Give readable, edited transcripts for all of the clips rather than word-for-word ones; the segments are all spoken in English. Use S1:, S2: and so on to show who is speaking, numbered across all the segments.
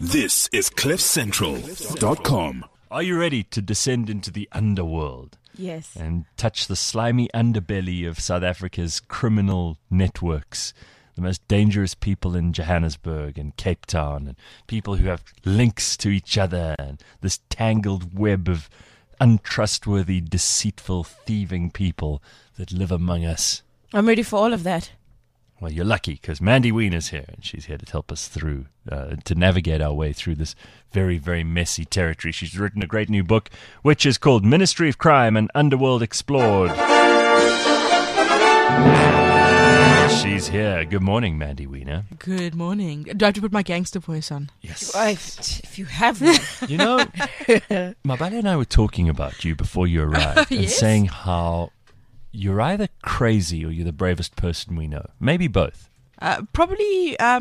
S1: This is CliffCentral.com.
S2: Are you ready to descend into the underworld?
S3: Yes.
S2: And touch the slimy underbelly of South Africa's criminal networks? The most dangerous people in Johannesburg and Cape Town, and people who have links to each other, and this tangled web of untrustworthy, deceitful, thieving people that live among us.
S3: I'm ready for all of that.
S2: Well, you're lucky, because Mandy Wiener's here, and she's here to help us through, to navigate our way through this very, very messy territory. She's written a great new book, which is called Ministry of Crime and Underworld Explored. She's here. Good morning, Mandy Wiener.
S4: Good morning. Do I have to put my gangster voice on?
S2: Yes.
S3: If you have one.
S2: You know, Mabale and I were talking about you before you arrived and
S4: Yes?
S2: saying how you're either crazy or you're the bravest person we know. Maybe both.
S4: Probably, yeah,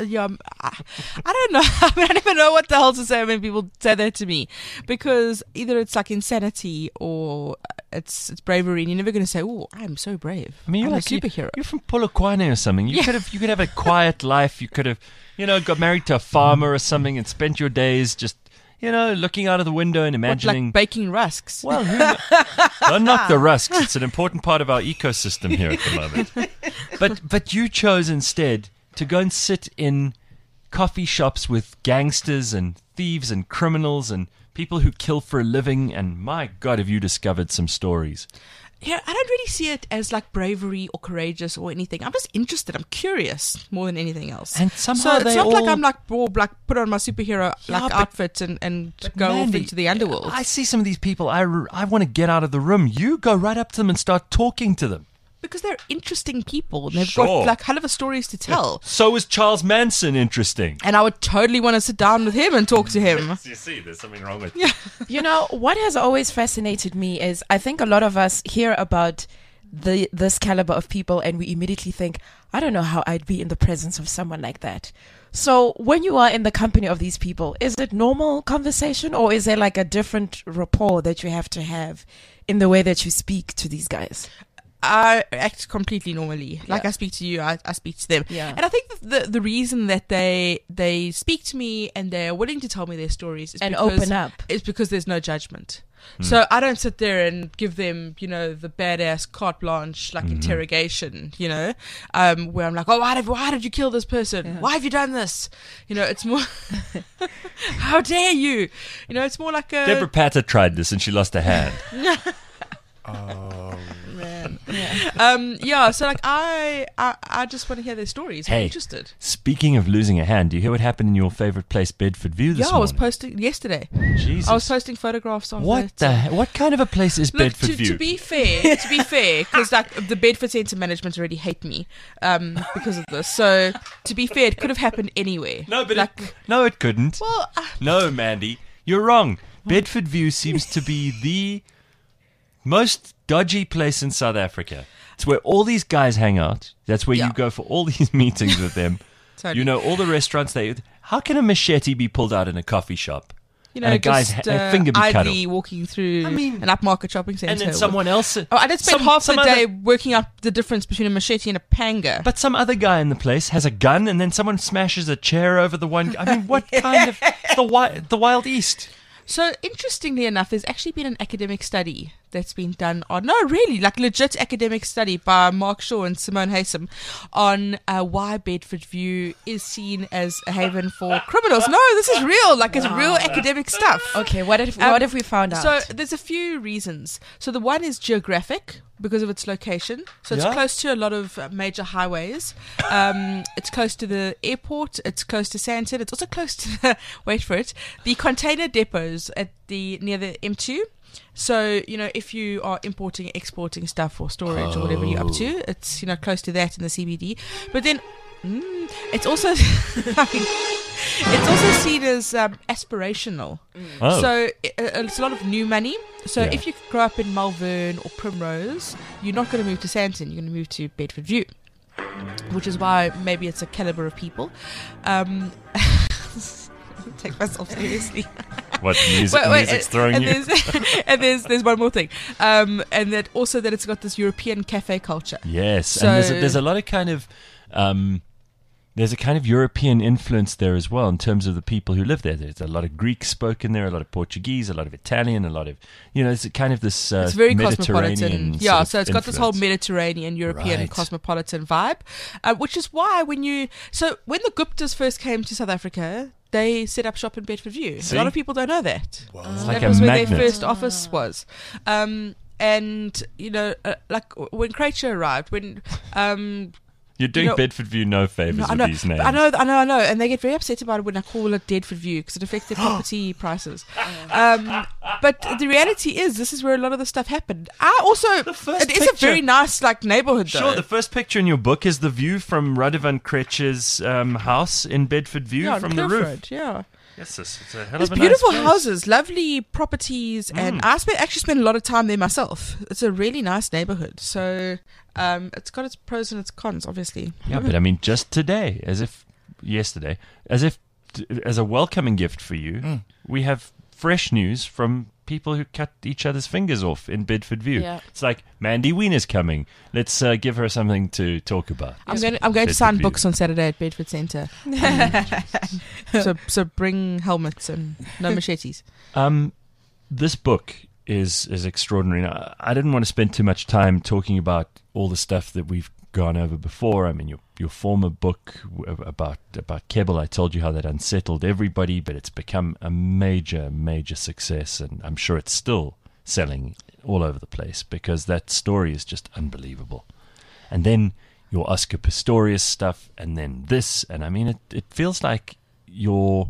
S4: I don't know. I mean, I never know what the hell to say when people say that to me, because either it's like insanity or it's bravery, and you're never going to say, "Oh, I'm so brave."
S2: I mean,
S4: I'm
S2: you're
S4: a
S2: like
S4: superhero.
S2: You're from Polokwane or something. You could have a quiet life. You could have, got married to a farmer or something and spent your days just, looking out of the window and
S4: What,
S2: imagining.
S4: like baking rusks.
S2: Well, don't knock the rusks. It's an important part of our ecosystem here at the moment. But you chose instead to go and sit in coffee shops with gangsters and thieves and criminals and people who kill for a living. And my God, have you discovered some stories?
S4: Yeah, I don't really see it as like bravery or courageous or anything. I'm just interested. I'm curious more than anything else.
S2: And somehow
S4: so it's
S2: they
S4: not
S2: all...
S4: like I'm like put on my superhero
S2: Yeah, but-
S4: outfit and go off
S2: Mandy,
S4: into the underworld.
S2: I see some of these people. I want to get out of the room. You go right up to them and start talking to them.
S4: Because they're interesting people. And they've
S2: Sure.
S4: got like hell of a stories to tell.
S2: So is Charles Manson interesting?
S4: And I would totally want to sit down with him and talk to him.
S2: You see, there's something wrong with
S3: You know, what has always fascinated me is I think a lot of us hear about this caliber of people and we immediately think, I don't know how I'd be in the presence of someone like that. So when you are in the company of these people, is it normal conversation or is there like a different rapport that you have to have in the way that you speak to these guys?
S4: I act completely normally. Like
S3: Yeah.
S4: I speak to you, I speak to them.
S3: Yeah.
S4: And I think the reason that they speak to me and they're willing to tell me their stories is
S3: And
S4: because,
S3: open up.
S4: is because there's no judgment. So I don't sit there and give them, the badass carte blanche, like interrogation, where I'm like, oh, why did you kill this person?
S3: Yeah.
S4: Why have you done this? It's more, how dare you? It's more like a...
S2: Deborah Patter tried this and she lost a hand.
S4: So like I just want to hear their stories. I'm
S2: Hey,
S4: interested.
S2: speaking of losing a hand, do you hear what happened in your favorite place, Bedford View, this
S4: I was
S2: morning?
S4: posting yesterday.
S2: Jesus.
S4: I was posting photographs of
S2: What
S4: it.
S2: what kind of a place is
S4: Look,
S2: Bedford View?
S4: to be fair, because like the Bedford Centre management already hate me because of this. So to be fair, it could have happened anywhere.
S2: No, but
S4: like,
S2: no, it couldn't.
S4: well,
S2: No, Mandy, you're wrong. Bedford View seems to be the most dodgy place in South Africa. It's where all these guys hang out. That's where
S4: Yeah.
S2: you go for all these meetings with them.
S4: totally.
S2: All the restaurants they... How can a machete be pulled out in a coffee shop? and a guy's
S4: just,
S2: finger be cut
S4: Ivy
S2: off?
S4: walking through
S2: I mean-
S4: an upmarket shopping centre.
S2: And then someone else...
S4: Oh, I did spend half the
S2: some
S4: day
S2: other-
S4: working out the difference between a machete and a panga.
S2: But some other guy in the place has a gun, and then someone smashes a chair over the one... I mean, what kind of... The Wild East.
S4: So, interestingly enough, there's actually been an academic study that's been done on, no, really, like legit academic study by Mark Shaw and Simone Haysom on why Bedford View is seen as a haven for criminals. No, this is real, like it's real academic stuff.
S3: Okay, what if we found out?
S4: So there's a few reasons. So the one is geographic because of its location. So it's
S2: Yeah.
S4: close to a lot of major highways. It's close to the airport. It's close to Sandton. It's also close to the, wait for it, the container depots near the M2. So, if you are importing, exporting stuff for storage or whatever you're up to, it's, close to that in the CBD. But then it's also, it's also seen as aspirational.
S2: Oh.
S4: So it's a lot of new money. So
S2: Yeah.
S4: if you grow up in Malvern or Primrose, you're not going to move to Sandton. You're going to move to Bedford View, which is why maybe it's a caliber of people. Take myself seriously.
S2: What music's throwing
S4: and
S2: you?
S4: There's one more thing, and that it's got this European cafe culture.
S2: Yes,
S4: So-
S2: and there's a lot of kind of there's a kind of European influence there as well in terms of the people who live there. There's a lot of Greek spoken there, a lot of Portuguese, a lot of Italian, a lot of, it's kind of this
S4: it's very
S2: Mediterranean
S4: cosmopolitan. Yeah, so
S2: sort of
S4: it's got this whole
S2: influence.
S4: Mediterranean, European,
S2: Right.
S4: cosmopolitan vibe, which is why when the Guptas first came to South Africa, they set up shop in Bedford View.
S2: See?
S4: A lot of people don't know that.
S2: It's
S4: That
S2: like a
S4: was where
S2: magnet.
S4: their first office was. And, like when Kreitzer arrived, when...
S2: You're doing Bedford View no favors with these names.
S4: I know, and they get very upset about it when I call it Deadford View because it affects their property prices. But the reality is, this is where a lot of the stuff happened.
S2: first
S4: It is a
S2: picture-
S4: very nice neighborhood, though.
S2: Sure, the first picture in your book is the view from Radovan Kretzer's house in Bedford View
S4: yeah,
S2: from
S4: on
S2: the
S4: Cliff
S2: roof.
S4: Road, yeah.
S2: Yes, it's a hell
S4: There's
S2: of a
S4: beautiful
S2: nice place.
S4: houses, lovely properties, and I actually spent a lot of time there myself. It's a really nice neighborhood. So it's got its pros and its cons, obviously.
S2: Yeah, but I mean, just today, as a welcoming gift for you, we have fresh news from people who cut each other's fingers off in Bedford View.
S3: Yeah.
S2: It's like, Mandy Wiener's coming. Let's give her something to talk about.
S4: I'm going to
S2: Bedford
S4: sign
S2: View.
S4: books on Saturday at Bedford Centre. So bring helmets and no machetes.
S2: This book is extraordinary. Now, I didn't want to spend too much time talking about all the stuff that we've gone over before. I mean, your former book about Keble, I told you how that unsettled everybody, but it's become a major success, and I'm sure it's still selling all over the place because that story is just unbelievable. And then your Oscar Pistorius stuff, and then this, and I mean, it feels like your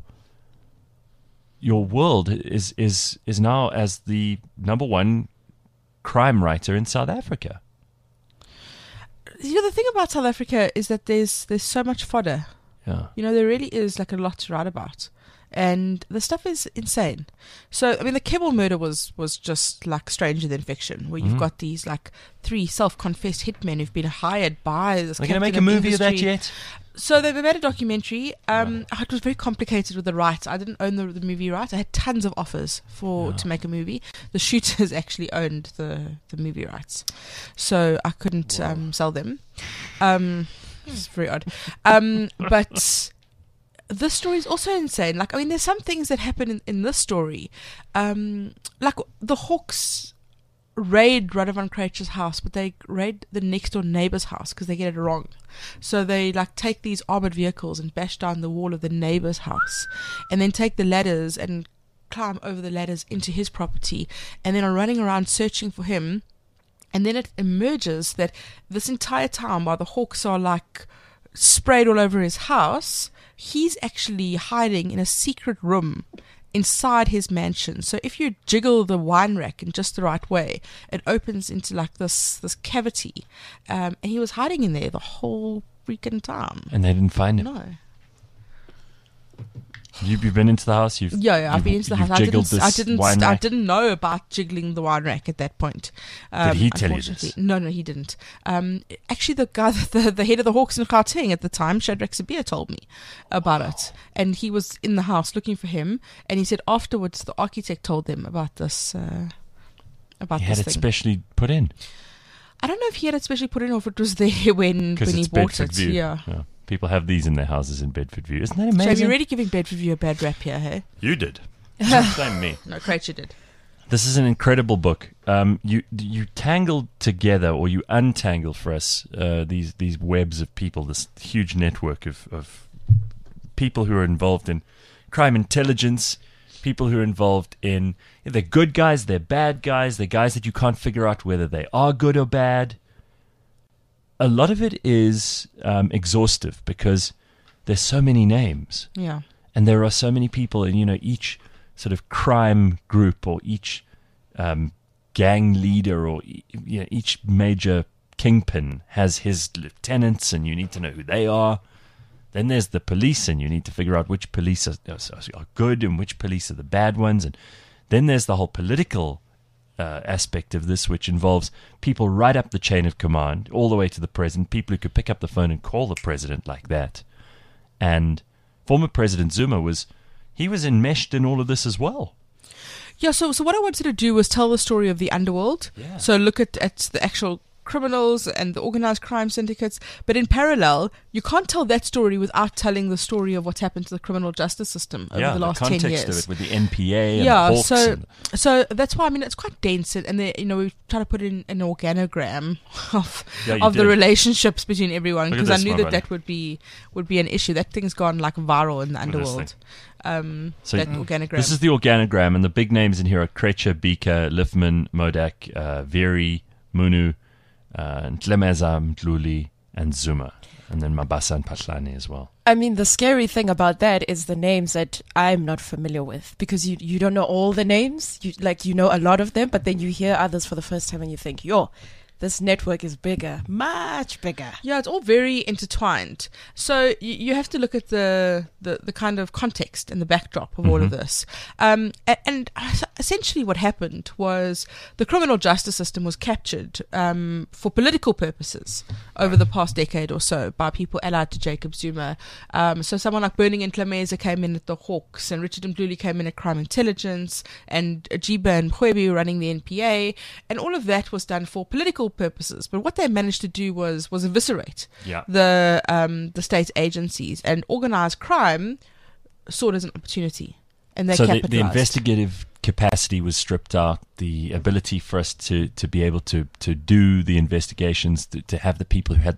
S2: world is now as the number one crime writer in South Africa.
S4: The thing about South Africa is that there's so much fodder.
S2: Yeah.
S4: There really is a lot to write about. And the stuff is insane. So, I mean, the Keble murder was just stranger than fiction, where you've got these 3 self-confessed hitmen who've been hired by this.
S2: Are they going to make a
S4: captain
S2: movie of that
S4: industry.
S2: yet?
S4: So they made a documentary. It was very complicated with the rights. I didn't own the movie rights. I had tons of offers to make a movie. The shooters actually owned the movie rights, so I couldn't sell them. It's very odd. But this story is also insane. I mean, there's some things that happen in this story. The Hawks raid Radovan Kreitsch's house, but they raid the next door neighbor's house because they get it wrong. So they take these armored vehicles and bash down the wall of the neighbor's house, and then take the ladders and climb over the ladders into his property, and then are running around searching for him. And then it emerges that this entire time, while the Hawks are sprayed all over his house, he's actually hiding in a secret room inside his mansion. So if you jiggle the wine rack in just the right way, it opens into this cavity, and he was hiding in there the whole freaking time.
S2: And they didn't find him.
S4: No.
S2: You've been into the house.
S4: Yeah, I've been into the house. I didn't know about jiggling the wine rack at that point.
S2: Did he tell you this?
S4: Unfortunately. No, he didn't. Actually, the guy, the head of the Hawks in Gauteng at the time, Shadrach Sabir, told me about it, and he was in the house looking for him. And he said afterwards, the architect told them about this.
S2: He had it specially put in.
S4: I don't know if he had it specially put in or if it was there when he bought
S2: Bedford
S4: it.
S2: View.
S4: Yeah.
S2: People have these in their houses in Bedford View. Isn't that
S4: So
S2: amazing?
S4: you're really giving Bedford View a bad rap here, hey?
S2: You did. Blame me.
S4: No, Kreitzer did.
S2: This is an incredible book. You tangled together, or you untangled for us, these webs of people, this huge network of people who are involved in crime intelligence, people who are involved in, they're good guys, they're bad guys, they're guys that you can't figure out whether they are good or bad. A lot of it is exhaustive because there's so many names.
S4: Yeah.
S2: And there are so many people, and each sort of crime group or each gang leader or each major kingpin has his lieutenants, and you need to know who they are. Then there's the police, and you need to figure out which police are good and which police are the bad ones. And then there's the whole political aspect of this, which involves people right up the chain of command, all the way to the president, people who could pick up the phone and call the president like that. And former President Zuma was enmeshed in all of this as well.
S4: Yeah, so what I wanted to do was tell the story of the underworld.
S2: Yeah.
S4: So look at the actual criminals and the organized crime syndicates. But in parallel, you can't tell that story without telling the story of what's happened to the criminal justice system over the last 10 years.
S2: The context of it with the NPA and
S4: yeah,
S2: the Hawks.
S4: So that's why, I mean, it's quite dense. And we try to put in an organogram of the relationships between everyone, because I knew that would be an issue. That thing's gone like viral in the underworld. So that organogram. This
S2: is the organogram, and the big names in here are Krecher, Bika, Liffman, Modak, Veri, Munu, Ntlemeza, Mdluli, and Zuma, and then Mabasa and Patlani as well.
S3: I mean, the scary thing about that is the names that I'm not familiar with, because you don't know all the names. You know a lot of them, but then you hear others for the first time and you think, this network is bigger, much bigger.
S4: Yeah, it's all very intertwined. So you have to look at the kind of context and the backdrop of all of this. And essentially what happened was the criminal justice system was captured for political purposes over the past decade or so by people allied to Jacob Zuma. So someone like Burning and Ntlemeza came in at the Hawks, and Richard Mdluli came in at Crime Intelligence, and Jiba and Mkhwebi running the NPA, and all of that was done for political purposes. But what they managed to do was eviscerate the state agencies, and organized crime saw it as an opportunity, and they capitalized.
S2: The investigative capacity was stripped out, the ability for us to be able to do the investigations, to have the people who had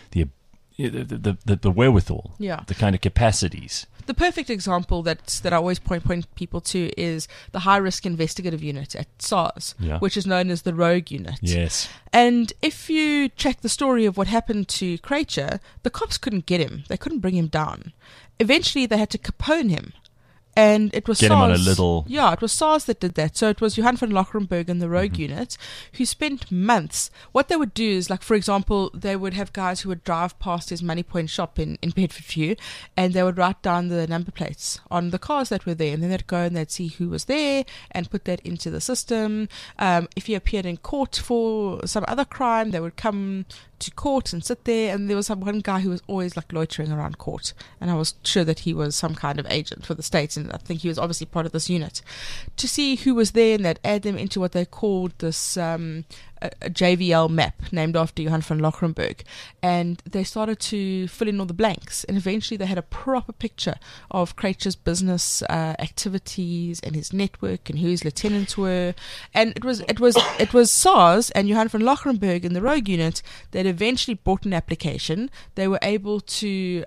S2: the wherewithal, the kind of capacities.
S4: The perfect example that I always point people to is the High Risk Investigative Unit at SARS, which is known as the Rogue Unit.
S2: Yes.
S4: And if you check the story of what happened to Krecher, the cops couldn't get him. They couldn't bring him down. Eventually, they had to Capone him. And it was
S2: Get
S4: SARS.
S2: him on a little.
S4: Yeah, it was SARS that did that. So it was Johan van Lockerenberg and the Rogue Unit who spent months. What they would do is, like, for example, they would have guys who would drive past his Money Point shop in Bedfordview, and they would write down the number plates on the cars that were there. And then they'd go and they'd see who was there and put that into the system. If he appeared in court for some other crime, they would come to court and sit there. And there was one guy who was always like loitering around court, and I was sure that he was some kind of agent for the state, and I think he was obviously part of this unit, to see who was there, and they'd add them into what they called this a JVL map named after Johan van Lockerenberg, and they started to fill in all the blanks, and eventually they had a proper picture of Krecher's business activities and his network and who his lieutenants were. And it was SARS and Johan van Lockerenberg in the Rogue Unit that eventually brought an application. They were able to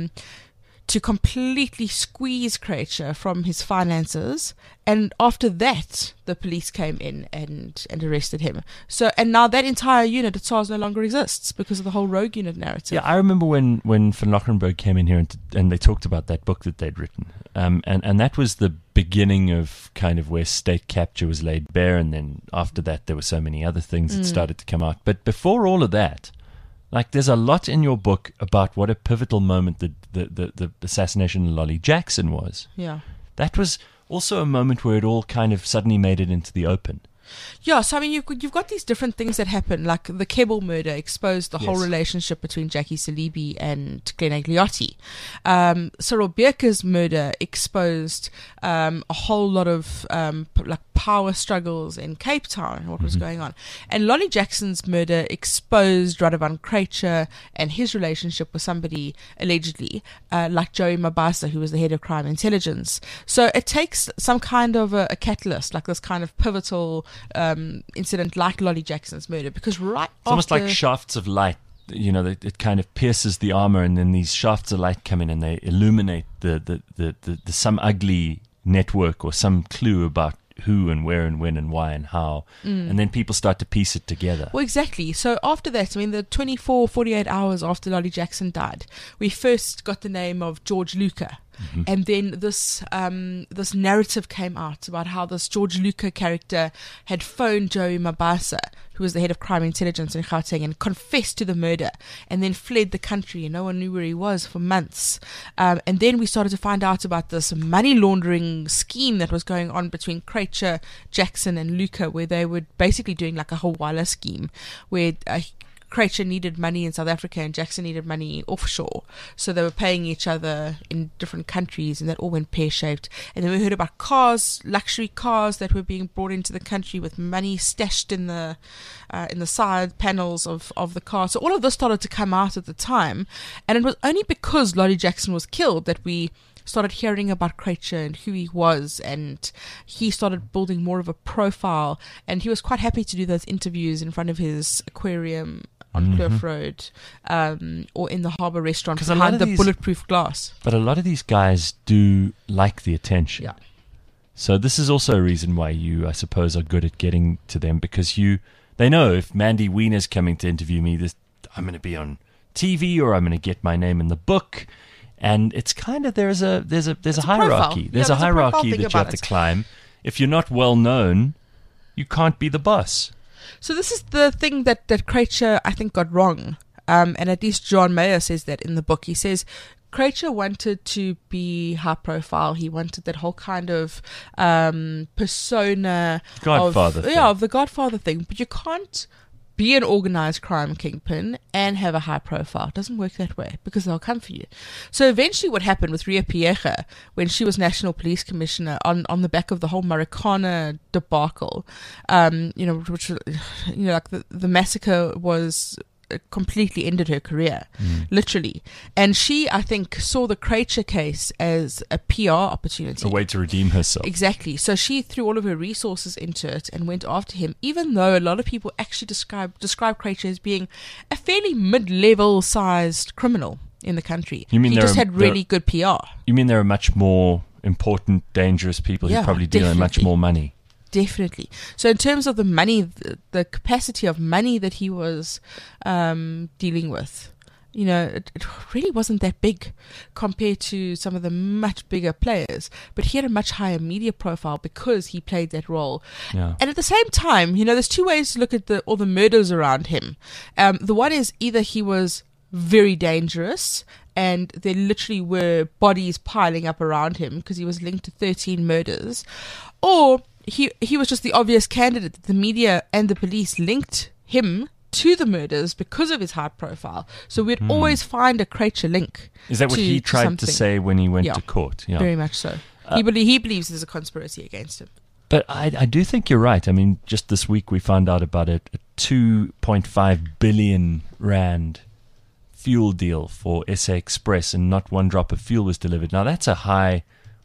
S4: completely squeeze Krecher from his finances, and after that the police came in and arrested him. So, and now that entire unit at SARS no longer exists because of the whole Rogue Unit narrative.
S2: Yeah, I remember when van Lockerenberg came in here and they talked about that book that they'd written, and that was the beginning of kind of where state capture was laid bare, and then after that there were so many other things that started to come out. But before all of that, like, there's a lot in your book about what a pivotal moment the assassination of Lolly Jackson was.
S4: Yeah.
S2: That was also a moment where it all kind of suddenly made it into the open.
S4: Yeah, so I mean, you've got these different things that happen, like the Keble murder exposed the whole relationship between Jackie Salibi and Glenn Agliotti. Cyril Beerker's murder exposed a whole lot of like power struggles in Cape Town and what was going on. And Lolly Jackson's murder exposed Radovan Krecher and his relationship with somebody allegedly like Joey Mabasa, who was the head of Crime Intelligence. So it takes some kind of a catalyst, like this kind of pivotal incident like Lolly Jackson's murder, because it's
S2: almost like shafts of light. You know, it kind of pierces the armor, and then these shafts of light come in and they illuminate the some ugly network or some clue about who and where and when and why and how, and then people start to piece it together. Well,
S4: exactly. So after that, I mean, the 48 hours after Lolly Jackson died, we first got the name of George Luca. And then this narrative came out about how this George Luca character had phoned Joey Mabasa, who was the head of Crime Intelligence in Gauteng, and confessed to the murder, and then fled the country, and no one knew where he was for months. And then we started to find out about this money laundering scheme that was going on between Krecher, Jackson, and Luca, where they were basically doing like a Hawala scheme, where Krejcir needed money in South Africa and Jackson needed money offshore. So they were paying each other in different countries, and that all went pear-shaped. And then we heard about cars, luxury cars that were being brought into the country with money stashed in the side panels of the car. So all of this started to come out at the time. And it was only because Lolly Jackson was killed that we started hearing about Krejcir and who he was, and he started building more of a profile, and he was quite happy to do those interviews in front of his aquarium on Kloof Road, or in the Harbour restaurant behind the bulletproof glass.
S2: But a lot of these guys do like the attention.
S4: Yeah.
S2: So this is also a reason why you, I suppose, are good at getting to them, because they know if Mandy Wiener's coming to interview me, I'm going to be on TV or I'm going to get my name in the book. And it's kind of there's a hierarchy. There's a hierarchy that you have to climb. If you're not well known, you can't be the boss.
S4: So this is the thing that Krejcir, I think, got wrong. And at least John Mayer says that in the book. He says Krejcir wanted to be high profile. He wanted that whole kind of persona
S2: Godfather thing.
S4: Yeah, of the Godfather thing. But you can't be an organized crime kingpin and have a high profile. It doesn't work that way, because they'll come for you. So eventually what happened with Ria Piega, when she was National Police Commissioner, on the back of the whole Marikana debacle, which like the massacre was completely ended her career, literally. And she, I think, saw the Krejcir case as a PR opportunity.
S2: A way to redeem herself.
S4: Exactly. So she threw all of her resources into it and went after him, even though a lot of people actually describe Krejcir as being a fairly mid-level sized criminal in the country.
S2: You mean
S4: he just had really good PR.
S2: You mean there are much more important, dangerous people who probably deal in much more money?
S4: Definitely. So in terms of the money, the capacity of money that he was dealing with, it really wasn't that big compared to some of the much bigger players. But he had a much higher media profile because he played that role.
S2: Yeah.
S4: And at the same time, there's two ways to look at all the murders around him. The one is either he was very dangerous and there literally were bodies piling up around him because he was linked to 13 murders, or he was just the obvious candidate that the media and the police linked him to the murders because of his high profile. So we'd always find a Krejcir link.
S2: Is that what he tried to say when he went to court?
S4: Yeah, very much so. He believes there's a conspiracy against him.
S2: But I do think you're right. I mean, just this week we found out about a 2.5 billion rand fuel deal for SA Express, and not one drop of fuel was delivered. Now that's a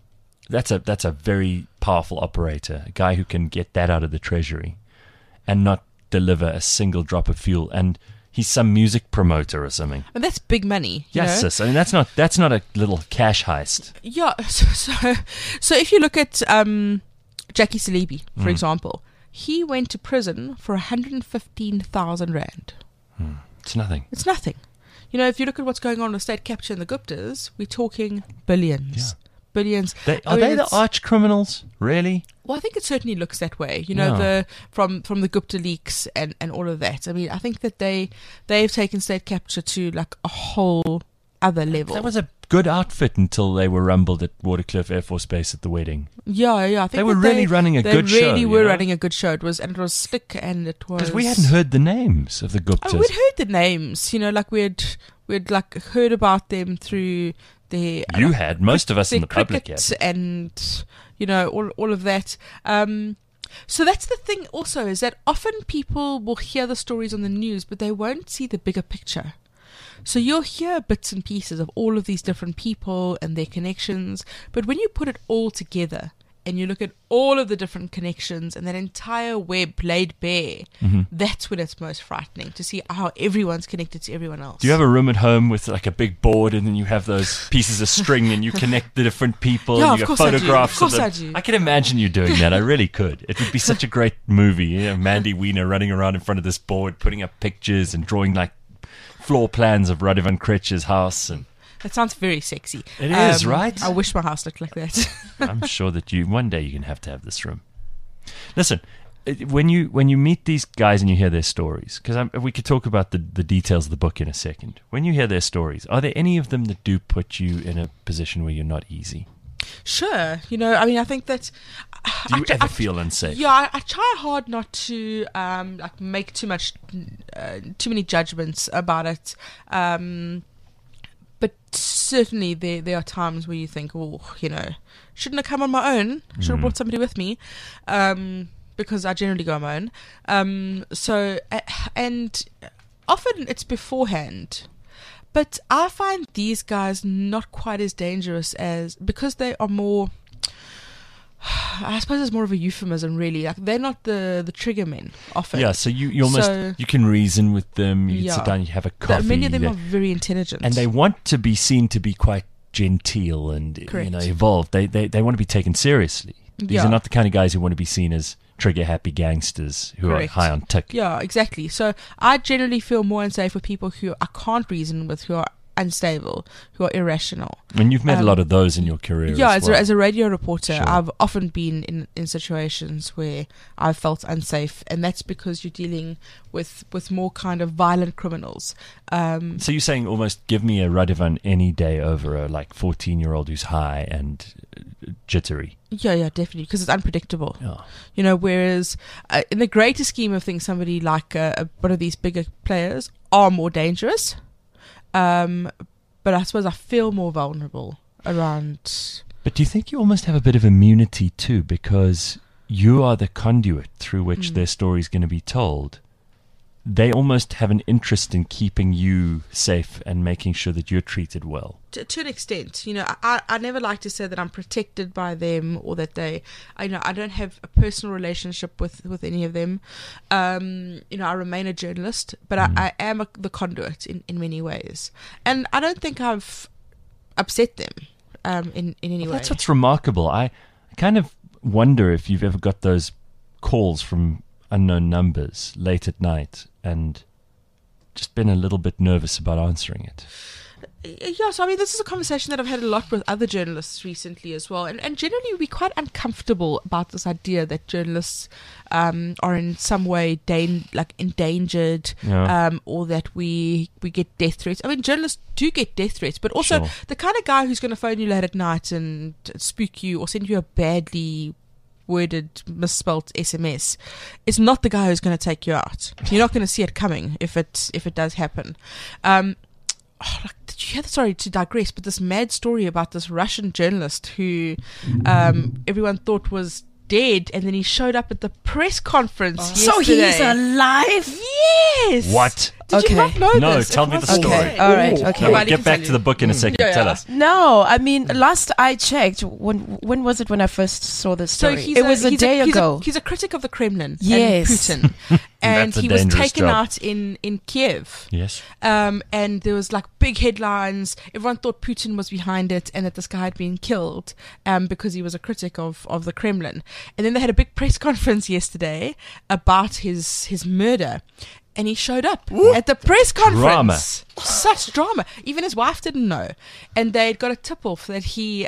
S2: very powerful operator, a guy who can get that out of the treasury and not deliver a single drop of fuel. And he's some music promoter or something.
S4: And that's big money.
S2: Yes, sis. I mean, that's not a little cash heist.
S4: Yeah. So if you look at Jackie Salebi, for example, he went to prison for 115,000 rand.
S2: It's nothing.
S4: It's nothing. If you look at what's going on with state capture and the Guptas, we're talking billions.
S2: Yeah.
S4: Billions.
S2: Are they the arch criminals? Really?
S4: Well, I think it certainly looks that way.
S2: Yeah.
S4: From the Gupta leaks and all of that. I mean, I think that they've taken state capture to like a whole other level.
S2: That was a good outfit until they were rumbled at Waterkloof Air Force Base at the wedding.
S4: Yeah. I think
S2: they were really running a good show.
S4: They really were running a good show. It was slick, and it was,
S2: because we hadn't heard the names of the Guptas.
S4: Oh, we'd heard the names. Like we'd like heard about them through their.
S2: You had, most of us in the public
S4: had, and all of that. So that's the thing. Also, is that often people will hear the stories on the news, but they won't see the bigger picture. So you'll hear bits and pieces of all of these different people and their connections, but when you put it all together and you look at all of the different connections and that entire web laid bare, that's when it's most frightening, to see how everyone's connected to everyone else.
S2: Do you have a room at home with like a big board, and then you have those pieces of string and you connect the different people,
S4: yeah,
S2: and you got photographs of them?
S4: I do.
S2: I can imagine you doing that. I really could. It would be such a great movie. Mandy Wiener running around in front of this board, putting up pictures and drawing like floor plans of Radovan Krejcir's house. And
S4: that sounds very sexy.
S2: It is, right?
S4: I wish my house looked like that.
S2: I'm sure that one day you're going to have this room. Listen, when you meet these guys and you hear their stories, because we could talk about the details of the book in a second. When you hear their stories, are there any of them that do put you in a position where you're not easy?
S4: Sure. I mean, I think that.
S2: Do you ever feel unsafe?
S4: Yeah, I try hard not to make too many judgments about it. But certainly there are times where you think, shouldn't have come on my own. Should have brought somebody with me. Because I generally go on my own. And often it's beforehand. But I find these guys not quite as dangerous because they are more, I suppose it's more of a euphemism really. Like they're not the trigger men often.
S2: Yeah, so you almost, you can reason with them, you can sit down, you have a coffee.
S4: Many of them are very intelligent.
S2: And they want to be seen to be quite genteel and evolved. They want to be taken seriously. These are not the kind of guys who want to be seen as trigger-happy gangsters who are high on tick.
S4: Yeah, exactly. So I generally feel more unsafe with people who I can't reason with, who are unstable, who are irrational.
S2: And you've met a lot of those in your career.
S4: Yeah,
S2: as well.
S4: as a radio reporter,
S2: Sure.
S4: I've often been in situations where I've felt unsafe, and that's because you're dealing with more kind of violent criminals.
S2: So you're saying almost give me a Radovan any day over a 14-year-old who's high and jittery.
S4: Yeah, definitely, because it's unpredictable.
S2: Yeah.
S4: Whereas in the greater scheme of things, somebody like one of these bigger players are more dangerous. But I suppose I feel more vulnerable around.
S2: But do you think you almost have a bit of immunity too, because you are the conduit through which their story is going to be told? They almost have an interest in keeping you safe and making sure that you're treated well.
S4: To an extent, I never like to say that I'm protected by them or that I don't have a personal relationship with any of them. I remain a journalist, but I am the conduit in many ways. And I don't think I've upset them in any way.
S2: That's what's remarkable. I kind of wonder if you've ever got those calls from unknown numbers late at night and just been a little bit nervous about answering it.
S4: Yeah, so I mean, this is a conversation that I've had a lot with other journalists recently as well, and generally we're quite uncomfortable about this idea that journalists are in some way endangered, or that we get death threats. I mean, journalists do get death threats, but also
S2: Sure.
S4: the kind of guy who's going to phone you late at night and spook you or send you a badly worded, misspelt SMS is not the guy who's going to take you out. You're not going to see it coming if it does happen. Did you hear? Sorry to digress, but this mad story about this Russian journalist who everyone thought was dead, and then he showed up at the press conference
S3: So
S4: yesterday.
S3: he's alive?
S4: Yes.
S2: What?
S4: Did you not know
S2: No,
S4: this?
S2: tell
S4: It
S2: me the
S4: was
S2: story.
S4: okay.
S3: All right,
S2: No,
S3: okay.
S2: we'll
S4: Nobody
S2: get
S4: can
S2: back
S4: tell
S2: to the
S4: you.
S2: book in a second.
S4: Yeah.
S2: Tell us.
S3: No, I mean, last I checked, when was it when I first saw this
S4: So
S3: story? It was a day ago.
S4: He's a critic of the Kremlin
S3: Yes.
S4: and Putin, and
S2: That's a
S4: he was
S2: dangerous
S4: taken
S2: job.
S4: out in Kiev.
S2: Yes.
S4: And there was big headlines. Everyone thought Putin was behind it and that this guy had been killed because he was a critic of the Kremlin. And then they had a big press conference yesterday about his murder. And he showed up at the press conference. Such drama. Even his wife didn't know. And they'd got a tip-off that he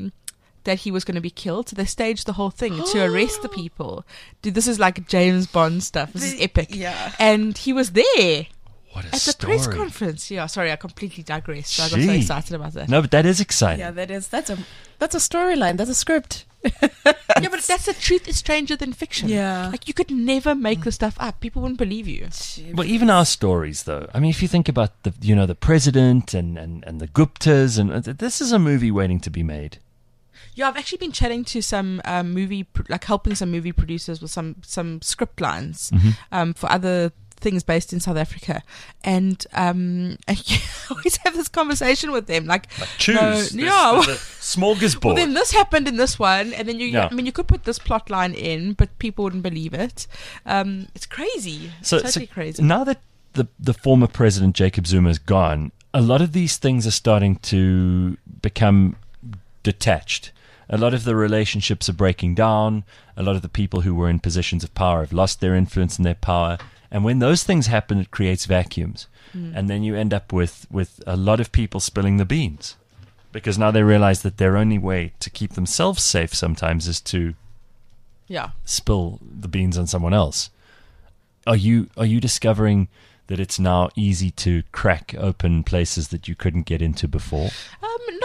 S4: was going to be killed. So they staged the whole thing to arrest the people. Dude, this is like James Bond stuff. This is epic.
S3: Yeah.
S4: And he was there.
S2: What a
S4: At the
S2: story.
S4: press conference. Yeah, sorry, I completely digressed. So I got so
S2: Gee.
S4: excited about that.
S2: No, but that is exciting.
S3: Yeah, that's a storyline. That's a script.
S4: Yeah, but that's the truth is stranger than fiction.
S3: Yeah.
S4: Like, you could never make this stuff up. People wouldn't believe you.
S2: Well, even our stories, though. I mean, if you think about the president and the Guptas, and this is a movie waiting to be made.
S4: Yeah, I've actually been chatting to some helping some movie producers with some script lines for other things based in South Africa, and you always have this conversation with them,
S2: Choose.
S4: yeah.
S2: There's a smorgasbord.
S4: Well, then this happened in this one, and then
S2: Yeah.
S4: I mean, you could put this plot line in, but people wouldn't believe it. It's crazy.
S2: So
S4: Totally crazy.
S2: Now that the former president Jacob Zuma is gone, a lot of these things are starting to become detached. A lot of the relationships are breaking down. A lot of the people who were in positions of power have lost their influence and their power. And when those things happen, it creates vacuums. And then you end up with a lot of people spilling the beans. Because now they realize that their only way to keep themselves safe sometimes is to
S4: Yeah.
S2: spill the beans on someone else. Are you discovering that it's now easy to crack open places that you couldn't get into before?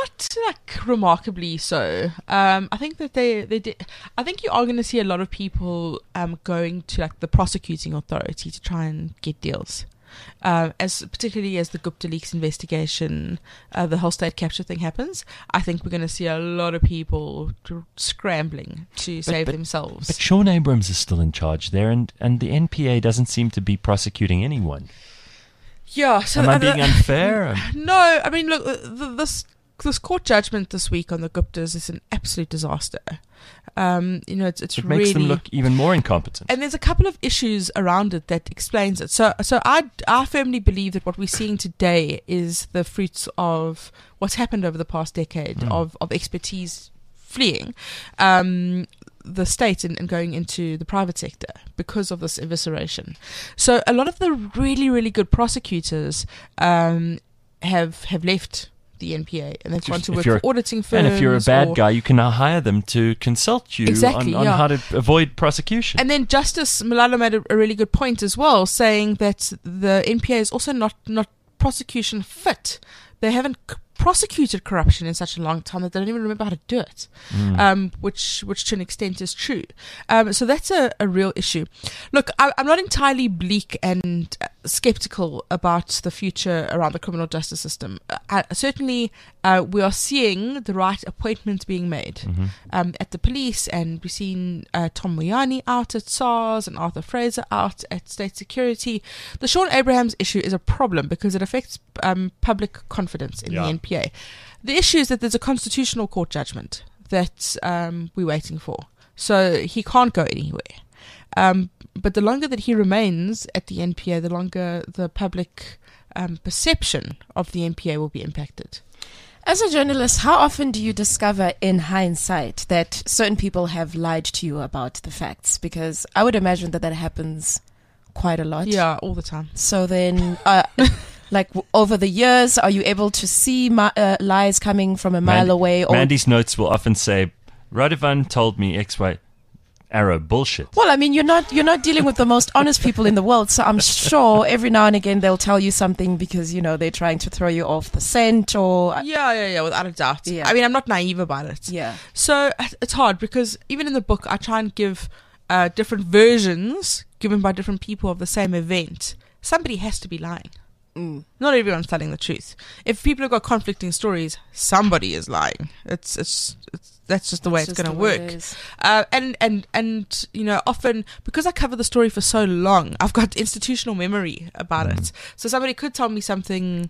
S4: Not like remarkably so. I think that they did. I think you are going to see a lot of people going to like the prosecuting authority to try and get deals. Particularly as the Gupta Leaks investigation, the whole state capture thing happens, I think we're going to see a lot of people scrambling to save themselves.
S2: But Sean Abrams is still in charge there, and the NPA doesn't seem to be prosecuting anyone.
S4: Yeah. So
S2: am I being unfair?
S4: No, I mean, look, this court judgment this week on the Guptas is an absolute disaster. It
S2: makes
S4: really,
S2: them look even more incompetent.
S4: And there's a couple of issues around it that explains it. So I firmly believe that what we're seeing today is the fruits of what's happened over the past decade of expertise fleeing the state and going into the private sector because of this evisceration. So a lot of the really, really good prosecutors have left the NPA and they've gone to work for auditing firms.
S2: And if you're a bad guy, you can now hire them to consult you on how to avoid prosecution.
S4: And then Justice Malala made a really good point as well, saying that the NPA is also not prosecution fit. They haven't prosecuted corruption in such a long time that they don't even remember how to do it, which to an extent is true. So that's a real issue. Look, I'm not entirely bleak and skeptical about the future around the criminal justice system. Certainly, we are seeing the right appointments being made at the police, and we've seen Tom Moyani out at SARS and Arthur Fraser out at State Security. The Sean Abrahams issue is a problem because it affects public confidence in the NPA. The issue is that there's a constitutional court judgment that we're waiting for, so he can't go anywhere. But the longer that he remains at the NPA, the longer the public perception of the NPA will be impacted.
S3: As a journalist, how often do you discover in hindsight that certain people have lied to you about the facts? Because I would imagine that happens quite a lot.
S4: Yeah, all the time.
S3: So then, over the years, are you able to see lies coming from a mile away? Or
S2: Mandy's notes will often say, Radovan told me X, Y, arrow, bullshit.
S3: Well, I mean, you're not dealing with the most honest people in the world, so I'm sure every now and again they'll tell you something because, they're trying to throw you off the scent or...
S4: Yeah, without a doubt.
S3: Yeah.
S4: I mean, I'm not naive about it.
S3: Yeah.
S4: So it's hard because even in the book, I try and give different versions given by different people of the same event. Somebody has to be lying. Not everyone's telling the truth. If people have got conflicting stories, somebody is lying. It's that's just the way it's going to work. And often because I cover the story for so long, I've got institutional memory about it. So somebody could tell me something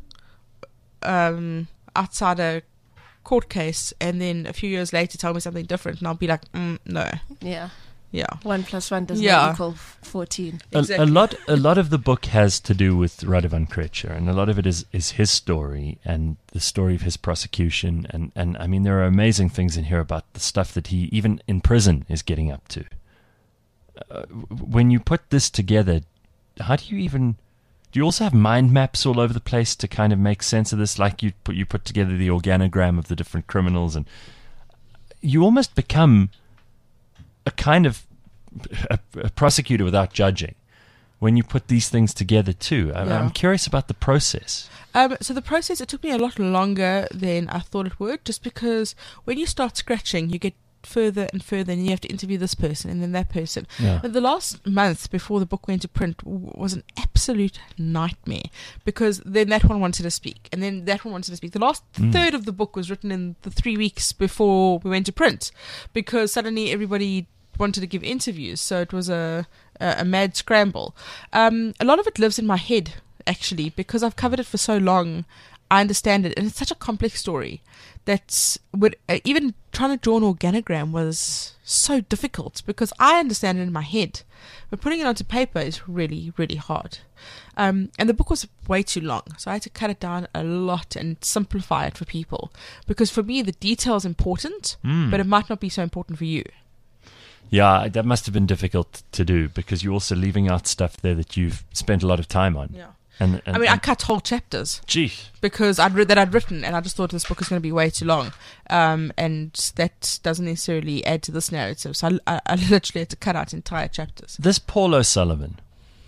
S4: outside a court case, and then a few years later tell me something different, and I'll be like, no.
S3: Yeah. 1 + 1 does not equal 14.
S2: Exactly. A lot of the book has to do with Radovan Krejcir, and a lot of it is his story and the story of his prosecution. And I mean, there are amazing things in here about the stuff that he, even in prison, is getting up to. When you put this together, how do you also have mind maps all over the place to kind of make sense of this? Like you put together the organogram of the different criminals, and you almost become a kind of a prosecutor without judging when you put these things together too. I'm curious about the process.
S4: So the process, it took me a lot longer than I thought it would, just because when you start scratching, you get further and further, and you have to interview this person and then that person. But the last month before the book went to print was an absolute nightmare, because then that one wanted to speak and then that one wanted to speak. The last third of the book was written in the 3 weeks before we went to print, because suddenly everybody wanted to give interviews, so it was a mad scramble. A lot of it lives in my head, actually, because I've covered it for so long. I understand it, and it's such a complex story that even trying to draw an organogram was so difficult, because I understand it in my head, but putting it onto paper is really, really hard. And the book was way too long, so I had to cut it down a lot and simplify it for people, because for me the detail is important, but it might not be so important for you.
S2: Yeah, that must have been difficult to do, because you're also leaving out stuff there that you've spent a lot of time on.
S4: Yeah.
S2: And
S4: I cut whole chapters.
S2: Gee.
S4: Because I'd written, and I just thought this book is going to be way too long. And that doesn't necessarily add to this narrative. So I literally had to cut out entire chapters.
S2: This Paul O'Sullivan,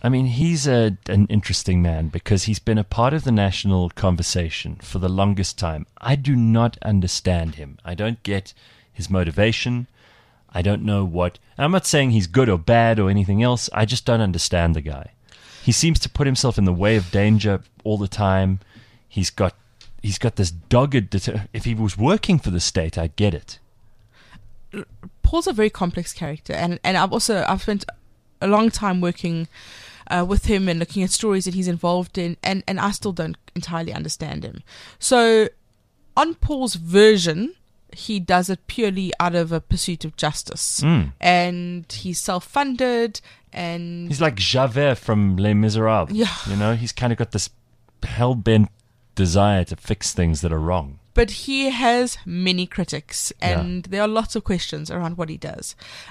S2: I mean, he's an interesting man because he's been a part of the national conversation for the longest time. I do not understand him. I don't get his motivation. I don't know what... I'm not saying he's good or bad or anything else. I just don't understand the guy. He seems to put himself in the way of danger all the time. He's got this dogged... If he was working for the state, I'd get it.
S4: Paul's a very complex character, and I've spent a long time working with him and looking at stories that he's involved in, and I still don't entirely understand him. So on Paul's version, he does it purely out of a pursuit of justice, and he's self-funded, and
S2: he's like Javert from Les Miserables.
S4: Yeah.
S2: You know, he's kind of got this hell-bent desire to fix things that are wrong.
S4: But he has many critics, and there are lots of questions around what he does.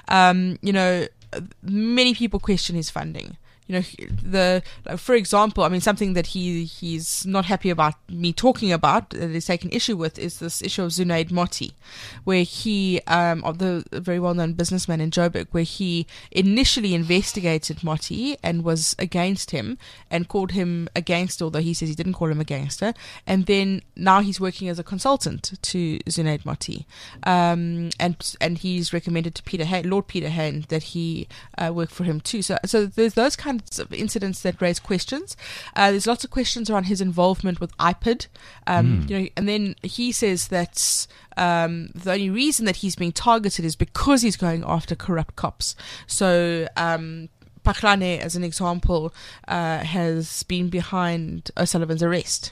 S4: Many people question his funding. For example, I mean, something that he's not happy about me talking about, that he's taken issue with, is this issue of Zunaid Motti, where he, of the very well-known businessman in Joburg, where he initially investigated Motti and was against him and called him a gangster, although he says he didn't call him a gangster. And then now he's working as a consultant to Zunaid Motti, and he's recommended to Lord Peter Hain that he work for him too. So there's those kinds of incidents that raise questions. There's lots of questions around his involvement with IPID, and then he says that the only reason that he's being targeted is because he's going after corrupt cops. So Paklane, as an example, has been behind O'Sullivan's arrest